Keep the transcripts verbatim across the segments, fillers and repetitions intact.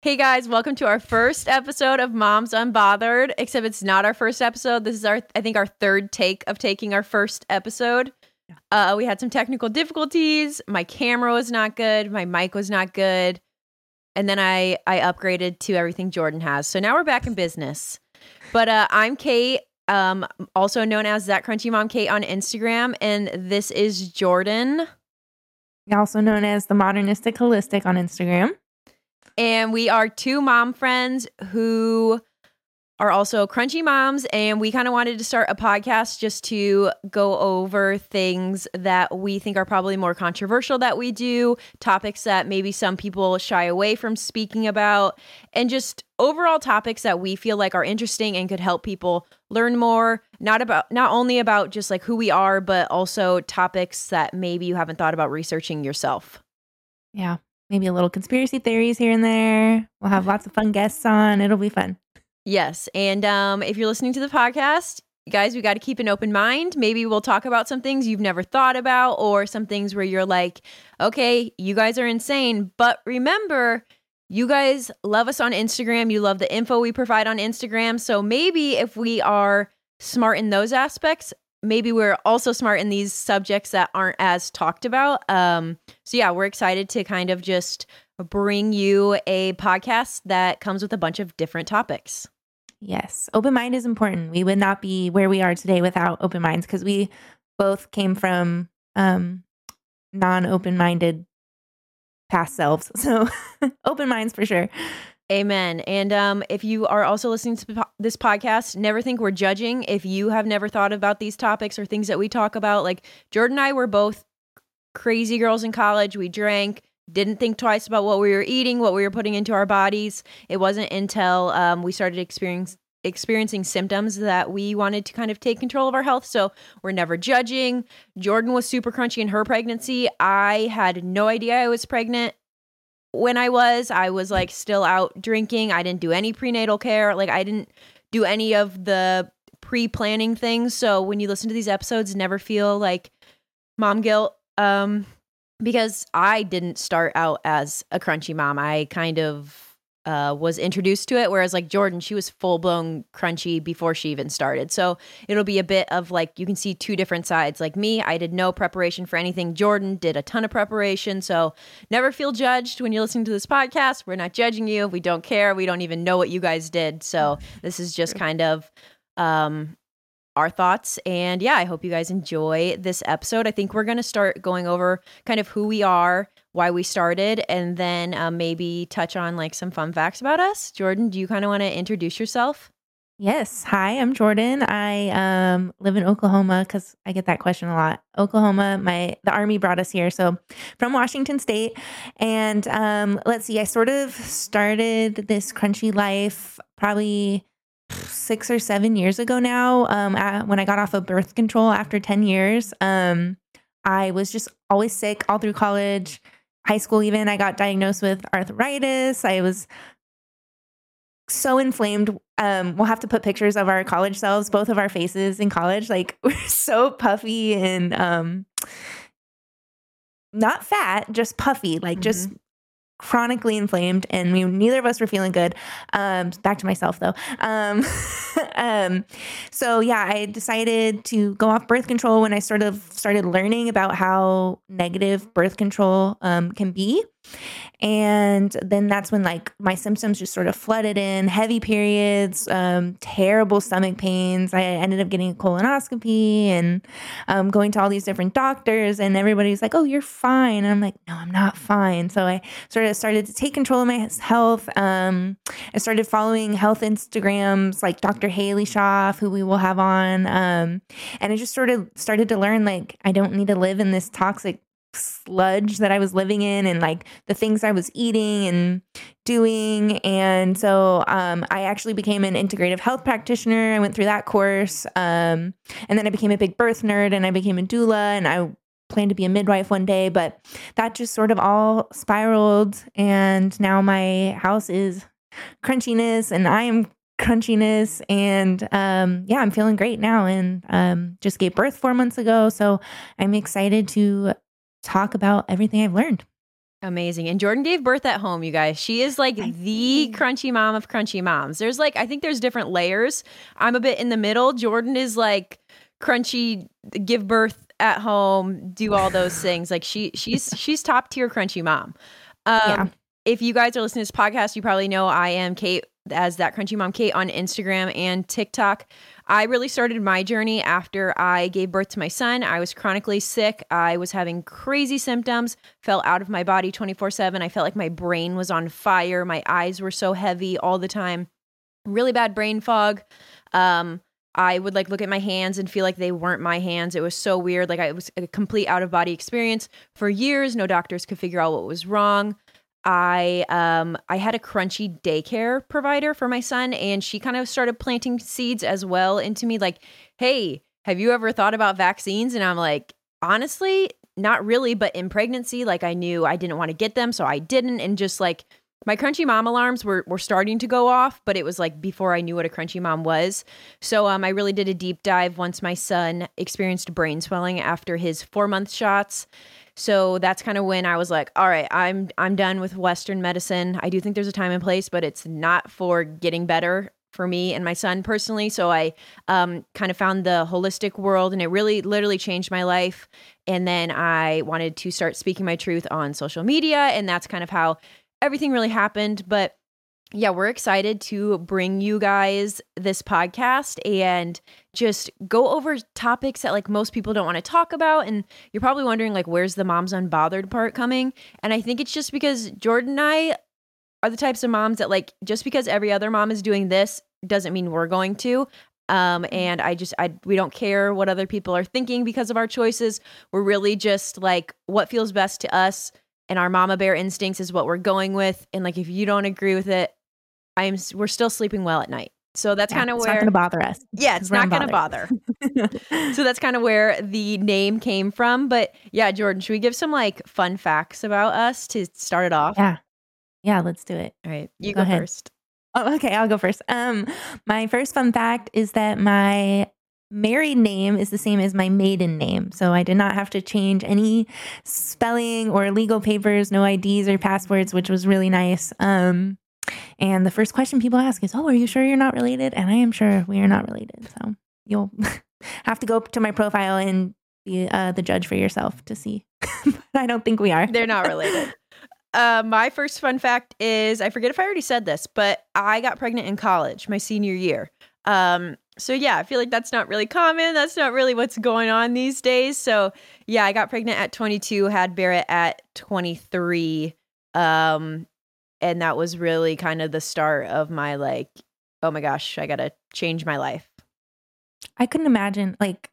Hey guys, welcome to our first episode of Moms Unbothered, except it's not our first episode. This is our, I think, our third take of taking our first episode. Uh, we had some technical difficulties. My camera was not good. My mic was not good. And then I, I upgraded to everything Jordan has. So now we're back in business. But uh, I'm Kate, um, also known as That Crunchy Mom Kate on Instagram. And this is Jordan. Also known as The Modernistic Holistic on Instagram. And we are two mom friends who are also crunchy moms. And we kind of wanted to start a podcast just to go over things that we think are probably more controversial that we do, topics that maybe some people shy away from speaking about, and just overall topics that we feel like are interesting and could help people learn more, not about not only about just like who we are, but also topics that maybe you haven't thought about researching yourself. Yeah. Maybe a little conspiracy theories here and there. We'll have lots of fun guests on. It'll be fun. Yes. And um, if you're listening to the podcast, guys, we got to keep an open mind. Maybe we'll talk about some things you've never thought about, or some things where you're like, okay, you guys are insane. But remember, you guys love us on Instagram. You love the info we provide on Instagram. So maybe if we are smart in those aspects, maybe we're also smart in these subjects that aren't as talked about. Um, so yeah, we're excited to kind of just bring you a podcast that comes with a bunch of different topics. Yes. Open mind is important. We would not be where we are today without open minds, because we both came from um, non-open minded past selves. So open minds for sure. Amen. And um, if you are also listening to po- this podcast, never think we're judging. If you have never thought about these topics or things that we talk about, like Jordan and I were both crazy girls in college. We drank, didn't think twice about what we were eating, what we were putting into our bodies. It wasn't until um, we started experience, experiencing symptoms that we wanted to kind of take control of our health. So we're never judging. Jordan was super crunchy in her pregnancy. I had no idea I was pregnant. When I was, I was like still out drinking. I didn't do any prenatal care. Like I didn't do any of the pre-planning things. So when you listen to these episodes, never feel like mom guilt. Um, because I didn't start out as a crunchy mom. I kind of uh, was introduced to it. Whereas like Jordan, she was full blown crunchy before she even started. So it'll be a bit of like, you can see two different sides. Like me, I did no preparation for anything. Jordan did a ton of preparation. So never feel judged when you're listening to this podcast. We're not judging you. We don't care. We don't even know what you guys did. So this is just kind of um, our thoughts. And yeah, I hope you guys enjoy this episode. I think we're going to start going over kind of who we are, why we started, and then um, maybe touch on like some fun facts about us. Jordan, do you kind of want to introduce yourself? Yes. Hi, I'm Jordan. I um, live in Oklahoma, because I get that question a lot. Oklahoma, my the Army brought us here. So from Washington State. And um, let's see, I sort of started this crunchy life probably six or seven years ago now, um, uh, when I got off of birth control after ten years. Um, I was just always sick all through college, high school even. I got diagnosed with arthritis. I was so inflamed. Um, we'll have to put pictures of our college selves, both of our faces in college. Like we're so puffy and um, not fat, just puffy, like mm-hmm. just chronically inflamed, and we neither of us were feeling good. Um, back to myself though. Um, um, so yeah, I decided to go off birth control when I sort of started learning about how negative birth control um, can be. And then that's when like my symptoms just sort of flooded in, heavy periods, um, terrible stomach pains. I ended up getting a colonoscopy and um, going to all these different doctors, and everybody's like, oh, you're fine. And I'm like, no, I'm not fine. So I sort of started to take control of my health. Um, I started following health Instagrams like Doctor Haley Schaff, who we will have on. Um, and I just sort of started to learn, like, I don't need to live in this toxic sludge that I was living in, and like the things I was eating and doing. And so um, I actually became an integrative health practitioner. I went through that course. Um, and then I became a big birth nerd, and I became a doula, and I plan to be a midwife one day, but that just sort of all spiraled. And now my house is crunchiness, and I am crunchiness. And um, yeah, I'm feeling great now, and um, just gave birth four months ago. So I'm excited to talk about everything I've learned. Amazing. And Jordan gave birth at home, you guys. She is like I the see. crunchy mom of crunchy moms. There's like, I think there's different layers. I'm a bit in the middle. Jordan is like crunchy, give birth at home, do all those things. Like she, she's, she's top tier crunchy mom. Um, yeah. If you guys are listening to this podcast, you probably know I am Kate as that crunchy mom Kate on Instagram and TikTok. I really started my journey after I gave birth to my son. I was chronically sick. I was having crazy symptoms, fell out of my body twenty-four seven. I felt like my brain was on fire. My eyes were so heavy all the time. Really bad brain fog. Um, I would like look at my hands and feel like they weren't my hands. It was so weird. Like I, it was a complete out of body experience for years. No doctors could figure out what was wrong. I um I had a crunchy daycare provider for my son, and she kind of started planting seeds as well into me like, hey, have you ever thought about vaccines? And I'm like, honestly, not really, but in pregnancy, like I knew I didn't want to get them, so I didn't. And just like my crunchy mom alarms were were starting to go off, but it was like before I knew what a crunchy mom was. So um I really did a deep dive once my son experienced brain swelling after his four month shots. So that's kind of when I was like, all right, I'm I'm done with Western medicine. I do think there's a time and place, but it's not for getting better for me and my son personally. So I um, kind of found the holistic world, and it really literally changed my life. And then I wanted to start speaking my truth on social media, and that's kind of how everything really happened. But yeah, we're excited to bring you guys this podcast and just go over topics that like most people don't want to talk about. And you're probably wondering like, where's the moms unbothered part coming? And I think it's just because Jordan and I are the types of moms that like, just because every other mom is doing this doesn't mean we're going to. Um, and I just, I, we don't care what other people are thinking because of our choices. We're really just like what feels best to us, and our mama bear instincts is what we're going with. And like, if you don't agree with it, I'm we're still sleeping well at night. So that's yeah, kind of where it's not going to bother us. Yeah, it's not going to bother. So that's kind of where the name came from. But yeah, Jordan, should we give some like fun facts about us to start it off? Yeah. Yeah, let's do it. All right. You go, go first. Oh, okay, I'll go first. Um, my first fun fact is that my married name is the same as my maiden name. So I did not have to change any spelling or legal papers, no I Ds or passports, which was really nice. Um, And the first question people ask is, oh, are you sure you're not related? And I am sure we are not related. So you'll have to go to my profile and be uh, the judge for yourself to see. But I don't think we are. They're not related. uh, my first fun fact is, I forget if I already said this, but I got pregnant in college, my senior year. Um, so yeah, I feel like that's not really common. That's not really what's going on these days. So yeah, I got pregnant at twenty-two, had Barrett at twenty-three. Um, And that was really kind of the start of my like, oh my gosh, I got to change my life. I couldn't imagine, like,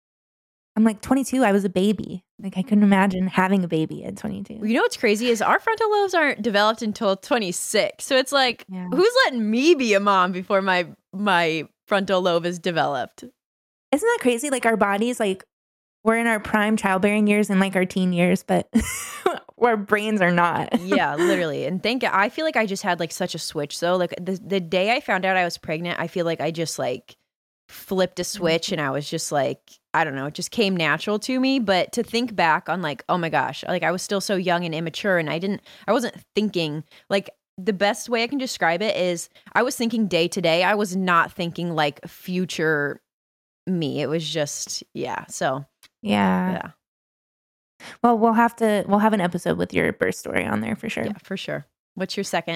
I'm like twenty-two, I was a baby. Like, I couldn't imagine having a baby at twenty-two. You know what's crazy is our frontal lobes aren't developed until twenty-six. So it's like, yeah. Who's letting me be a mom before my my frontal lobe is developed? Isn't that crazy? Like, our bodies, like, we're in our prime childbearing years and like our teen years, but our brains are not. Yeah, literally. And thank I feel like I just had like such a switch though. Like the the day I found out I was pregnant, I feel like I just like flipped a switch and I was just like, I don't know, it just came natural to me. But to think back on like, oh my gosh, like I was still so young and immature, and I didn't, I wasn't thinking like, the best way I can describe it is I was thinking day to day. I was not thinking like future me. It was just, yeah. So yeah. Yeah. Well, we'll have to, we'll have an episode with your birth story on there for sure. Yeah, for sure. What's your second?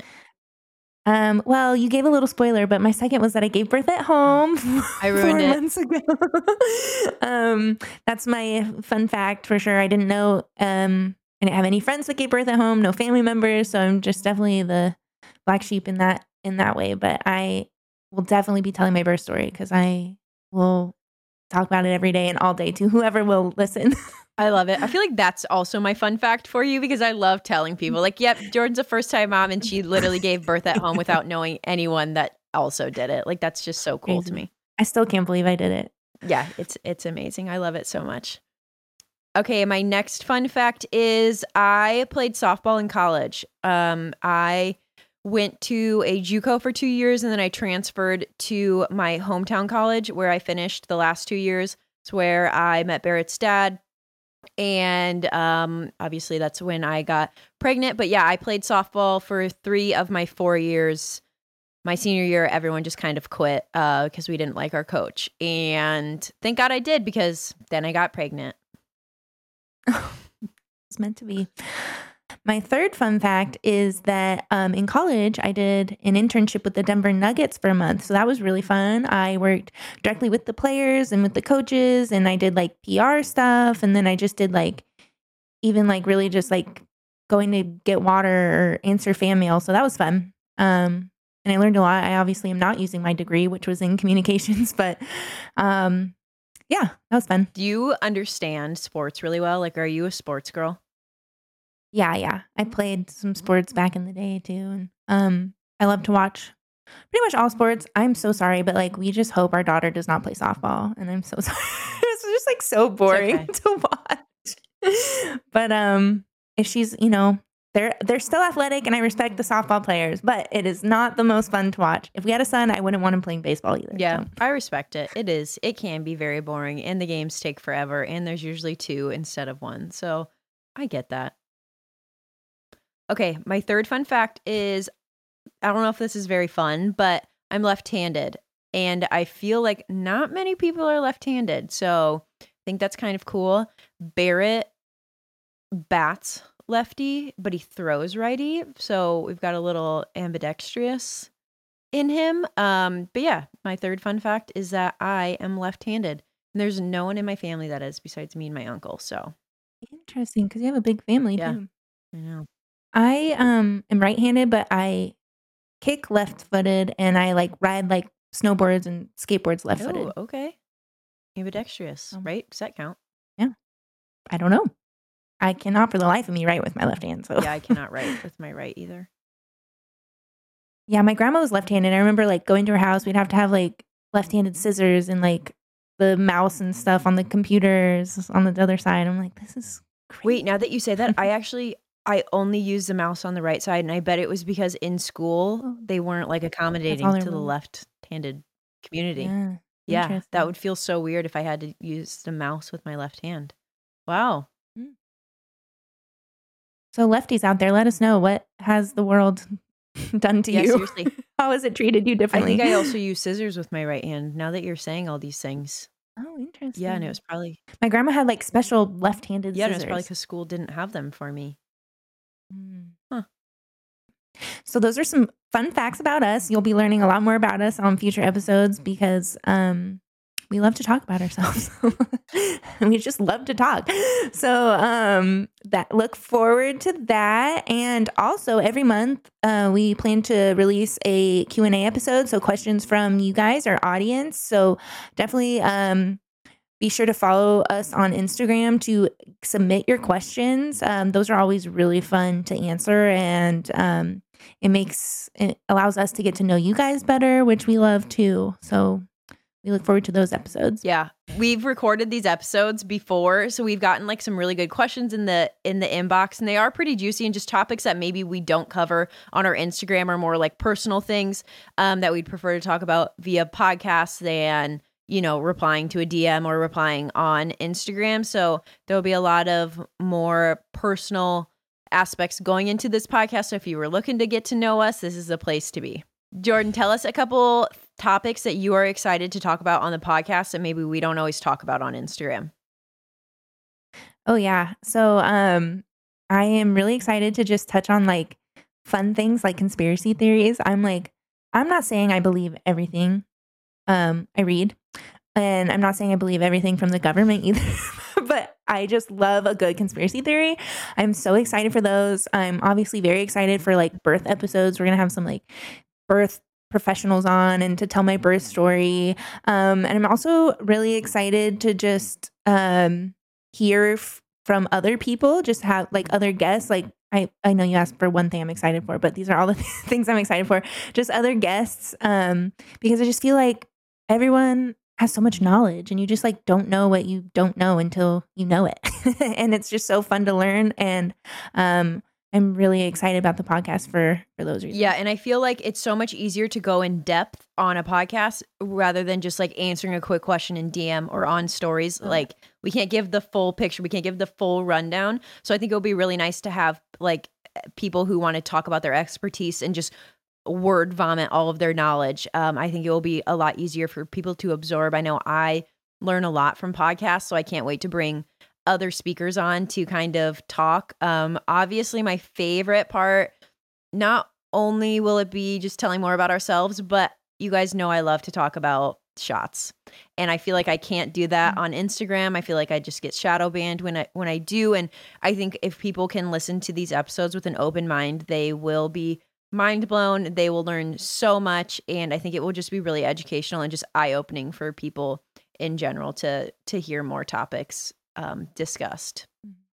Um, well, you gave a little spoiler, but my second was that I gave birth at home. I ruined four it. months ago. um, that's my fun fact for sure. I didn't know, um, I didn't have any friends that gave birth at home, no family members. So I'm just definitely the black sheep in that, in that way. But I will definitely be telling my birth story because I will talk about it every day and all day to whoever will listen. I love it. I feel like that's also my fun fact for you because I love telling people like, yep, Jordan's a first time mom and she literally gave birth at home without knowing anyone that also did it. Like, that's just so cool Crazy. to me. I still can't believe I did it. Yeah, it's it's amazing. I love it so much. Okay, my next fun fact is I played softball in college. Um, I went to a JUCO for two years and then I transferred to my hometown college where I finished the last two years. It's where I met Barrett's dad. And um, obviously that's when I got pregnant. But yeah, I played softball for three of my four years. My senior year, everyone just kind of quit uh, because we didn't like our coach. And thank God I did, because then I got pregnant. It's meant to be. My third fun fact is that um, in college, I did an internship with the Denver Nuggets for a month. So that was really fun. I worked directly with the players and with the coaches, and I did like P R stuff. And then I just did like, even like really just like going to get water or answer fan mail. So that was fun. Um, and I learned a lot. I obviously am not using my degree, which was in communications, but um, yeah, that was fun. Do you understand sports really well? Like, are you a sports girl? Yeah, yeah. I played some sports back in the day too. And um, I love to watch pretty much all sports. I'm so sorry, but like we just hope our daughter does not play softball. And I'm so sorry. It's just like so boring okay. to watch. But um, if she's, you know, they're they're still athletic, and I respect the softball players, but it is not the most fun to watch. If we had a son, I wouldn't want him playing baseball either. Yeah, so. I respect it. It is. It can be very boring, and the games take forever, and there's usually two instead of one. So I get that. Okay, my third fun fact is, I don't know if this is very fun, but I'm left-handed, and I feel like not many people are left-handed. So I think that's kind of cool. Barrett bats lefty, but he throws righty. So we've got a little ambidextrous in him. Um, but yeah, my third fun fact is that I am left-handed. And there's no one in my family that is besides me and my uncle. So Interesting, because you have a big family yeah, too. I know. I um am right-handed, but I kick left-footed, and I like ride like snowboards and skateboards left-footed. Oh, okay. Ambidextrous, Um, right? Does that count? Yeah. I don't know. I cannot for the life of me write with my left hand. So Yeah, I cannot write with my right either. Yeah, my grandma was left-handed. I remember like going to her house, we'd have to have like left-handed scissors and like the mouse and stuff on the computers on the other side. I'm like, this is crazy. Wait, now that you say that, I actually I only use the mouse on the right side, and I bet it was because in school Oh. they weren't like accommodating there to the was. left-handed community. Yeah. Yeah, that Interesting. would feel so weird if I had to use the mouse with my left hand. Wow. So lefties out there, let us know, what has the world done to Yeah, you? seriously. How has it treated you I differently? think I also use scissors with my right hand now that you're saying all these things. Oh, interesting. Yeah, and it was probably My grandma had like special left-handed Yeah, and it scissors. was probably because school didn't have them for me. Mm. Huh. So those are some fun facts about us. You'll be learning a lot more about us on future episodes because um, we love to talk about ourselves. We just love to talk. So um, that look forward to that. And also every month uh, we plan to release a Q and A episode. So questions from you guys, our audience. So definitely um, be sure to follow us on Instagram to submit your questions. Um, those are always really fun to answer, and um, it makes it allows us to get to know you guys better, which we love too. So we look forward to those episodes. Yeah, we've recorded these episodes before, so we've gotten like some really good questions in the in the inbox, and they are pretty juicy and just topics that maybe we don't cover on our Instagram, or more like personal things um, that we'd prefer to talk about via podcast than, you know, replying to a D M or replying on Instagram. So there'll be a lot of more personal aspects going into this podcast. So if you were looking to get to know us, this is the place to be. Jordan, tell us a couple topics that you are excited to talk about on the podcast that maybe we don't always talk about on Instagram. Oh yeah. So um I am really excited to just touch on like fun things like conspiracy theories. I'm like, I'm not saying I believe everything um I read, and I'm not saying I believe everything from the government either. But I just love a good conspiracy theory. I'm so excited for those. I'm obviously very excited for like birth episodes. We're gonna have some like birth professionals on and to tell my birth story. Um, and I'm also really excited to just um, hear f- from other people, just have like other guests. Like I, I know you asked for one thing I'm excited for, but these are all the th- things I'm excited for. Just other guests, um, because I just feel like everyone has so much knowledge, and you just like don't know what you don't know until you know it. And it's just so fun to learn. And um, I'm really excited about the podcast for, for those reasons. Yeah. And I feel like it's so much easier to go in depth on a podcast rather than just like answering a quick question in D M or on stories. Mm. Like we can't give the full picture. We can't give the full rundown. So I think it would be really nice to have like people who want to talk about their expertise and just word vomit all of their knowledge. Um, I think it will be a lot easier for people to absorb. I know I learn a lot from podcasts, so I can't wait to bring other speakers on to kind of talk. Um, obviously, my favorite part, not only will it be just telling more about ourselves, but you guys know I love to talk about shots. And I feel like I can't do that on Instagram. I feel like I just get shadow banned when I when I do. And I think if people can listen to these episodes with an open mind, they will be mind blown. They will learn so much. And I think it will just be really educational and just eye-opening for people in general to to hear more topics um, discussed.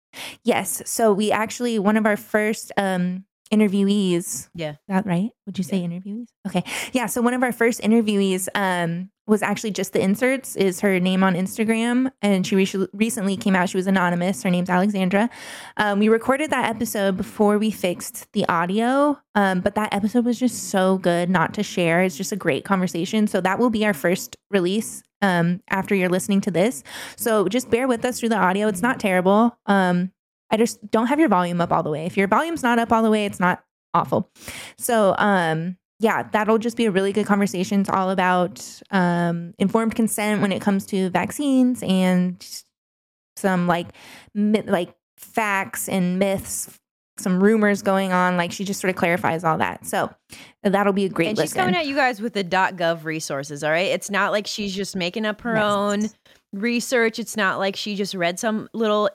Yes. So we actually, one of our first um, interviewees. Yeah. Is that right? Would you say Yeah. interviewees? Okay. Yeah. So one of our first interviewees um, was actually Just the Inserts is her name on Instagram. And she re- recently came out. She was anonymous. Her name's Alexandra. Um, we recorded that episode before we fixed the audio. Um, but that episode was just so good not to share. It's just a great conversation. So that will be our first release um, after you're listening to this. So just bear with us through the audio. It's not terrible. Um, I just don't have your volume up all the way. If your volume's not up all the way, it's not awful. So, um, yeah, that'll just be a really good conversation. It's all about um, informed consent when it comes to vaccines and some like myth, like facts and myths, some rumors going on. Like she just sort of clarifies all that. So that'll be a great And listen. she's coming at you guys with the .gov resources, all right? It's not like she's just making up her Yes. own research. It's not like she just read some little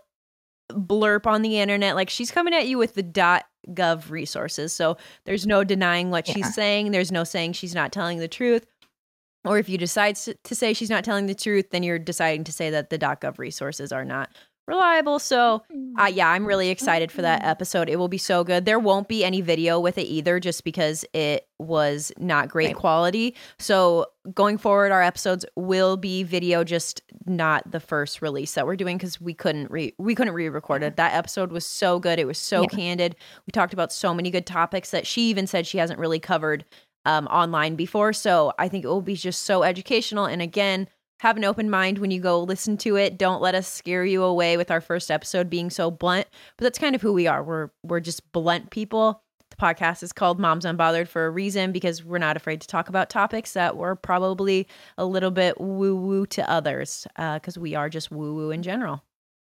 blurb on the internet. Like she's coming at you with the .gov resources. So there's no denying what Yeah. she's saying. There's no saying she's not telling the truth. Or if you decide to to say she's not telling the truth, then you're deciding to say that the .gov resources are not reliable. So uh, yeah, I'm really excited for that episode. It will be so good. There won't be any video with it either, just because it was not great Right. quality. So going forward, our episodes will be video, just not the first release that we're doing because we couldn't re we couldn't re-record it. That episode was so good. It was so Yeah. candid. We talked about so many good topics that she even said she hasn't really covered um, online before. So I think it will be just so educational. And again, have an open mind when you go listen to it. Don't let us scare you away with our first episode being so blunt. But that's kind of who we are. We're we're just blunt people. The podcast is called Moms Unbothered for a reason, because we're not afraid to talk about topics that were probably a little bit woo-woo to others, because we are just woo-woo in general.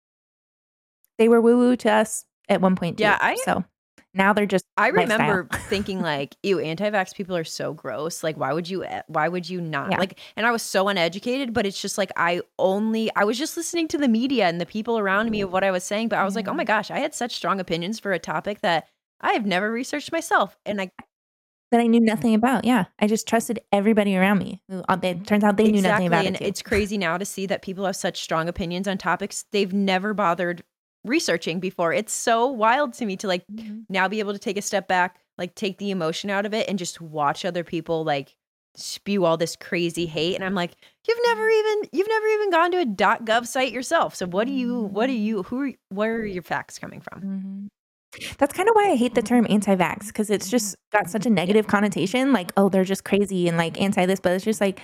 They were woo woo to us at one point too. Yeah, I- so now they're just I lifestyle. remember thinking like, ew, anti-vax people are so gross. Like, why would you, why would you not? Yeah. Like, and I was so uneducated, but it's just like, I only, I was just listening to the media and the people around me of what I was saying. But I was like, oh my gosh, I had such strong opinions for a topic that I have never researched myself. And I, that I knew nothing about. Yeah, I just trusted everybody around me. Who, uh, it turns out they knew nothing about and it too. it's crazy now to see that people have such strong opinions on topics they've never bothered researching before. It's so wild to me to like Mhm. now be able to take a step back, like take the emotion out of it and just watch other people like spew all this crazy hate. And I'm like, you've never even, you've never even gone to a .gov site yourself. So what do you, what do you, who, are, where are your facts coming from? Mhm. That's kind of why I hate the term anti-vax, because it's just got such a negative connotation. Like, oh, they're just crazy and like anti this, but it's just like,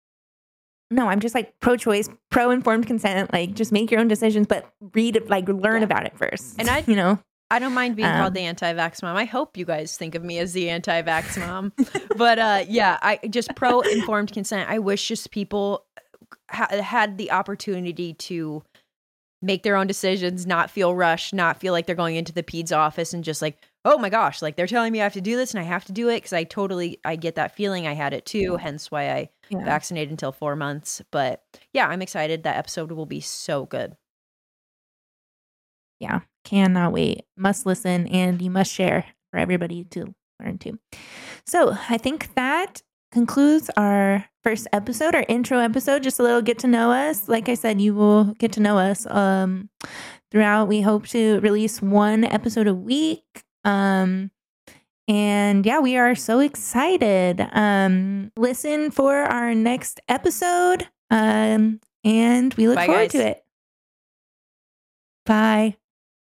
no, I'm just like pro-choice, pro-informed consent. Like, just make your own decisions, but read, like, learn Yeah. about it first. And I- you know, I don't mind being Um, called the anti-vax mom. I hope you guys think of me as the anti-vax mom. But uh, yeah, I just pro-informed consent. I wish just people ha- had the opportunity to make their own decisions, not feel rushed, not feel like they're going into the peds office and just like, oh my gosh, like they're telling me I have to do this and I have to do it, because I totally, I get that feeling. I had it too, hence why I yeah. vaccinated until four months. But yeah, I'm excited. That episode will be so good. yeah, cannot wait. Must listen, and you must share for everybody to learn too. So I think that concludes our first episode, our intro episode. Just a little get to know us. Like I said, you will get to know us um, throughout. We hope to release one episode a week. Um, and yeah, we are so excited. Um, listen for our next episode. Um, and we look Bye, forward guys. to it. Bye.